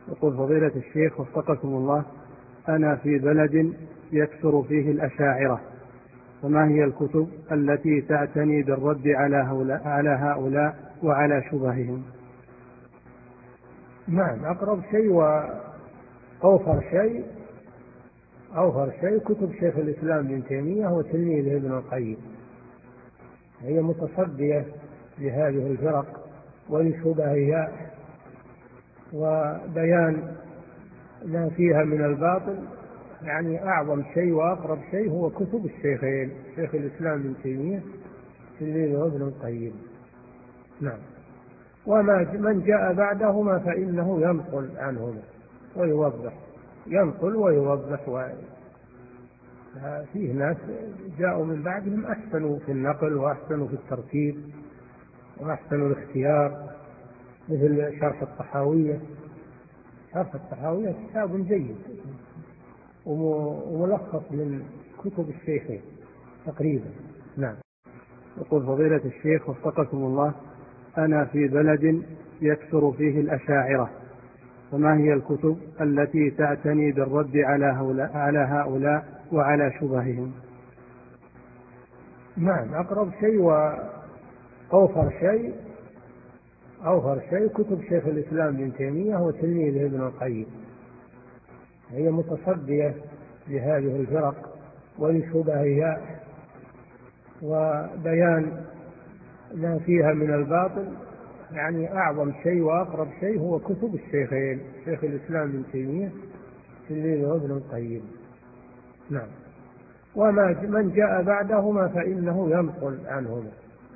يقول فضيلة الشيخ وفقكم الله: أنا في بلد يكثر فيه الأشاعرة، فما هي الكتب التي تعتني بالرد على هؤلاء وعلى شبههم؟ نعم، أقرب شيء وأوفر شيء كتب شيخ الإسلام ابن تيمية وتلميذه ابن القيم. هي متصدية لهذه الفرق ولشبهها، وبيان ما فيها من الباطل. يعني أعظم شيء وأقرب شيء هو كتب الشيخين، شيخ الإسلام ابن تيمية وتلميذه ابن القيم. نعم. من جاء بعدهما فإنه ينقل عنهما ويوضح، فيه ناس جاءوا من بعدهم أحسنوا في النقل وأحسنوا في الترتيب وأحسنوا الاختيار، مثل شرح الطحاوية كتاب جيد وملخص من كتب الشيخين تقريبا. نعم. يقول فضيلة الشيخ وفقكم الله: أنا في بلد يكثر فيه الأشاعرة، فما هي الكتب التي تعتني بالرد على هؤلاء وعلى شبههم؟ نعم، أقرب شيء وأوفر شيء كتب شيخ الإسلام ابن تيمية وتلميذه ابن القيم. هي متصدية لهذه الفرق ولشبهها، وبيان ما فيها من الباطل. يعني أعظم شيء وأقرب شيء هو كتب الشيخين، شيخ الإسلام ابن تيمية وتلميذه ابن القيم. نعم. من جاء بعدهما فإنه ينقل عنهما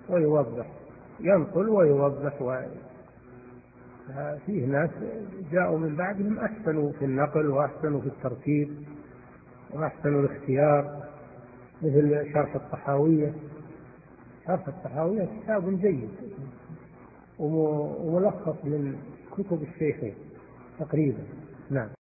ويوضح، فيه ناس جاءوا من بعدهم أحسنوا في النقل وأحسنوا في الترتيب وأحسنوا الاختيار، مثل شرح الطحاوية كتاب جيد وملخص من كتب الشيخين تقريبا. نعم.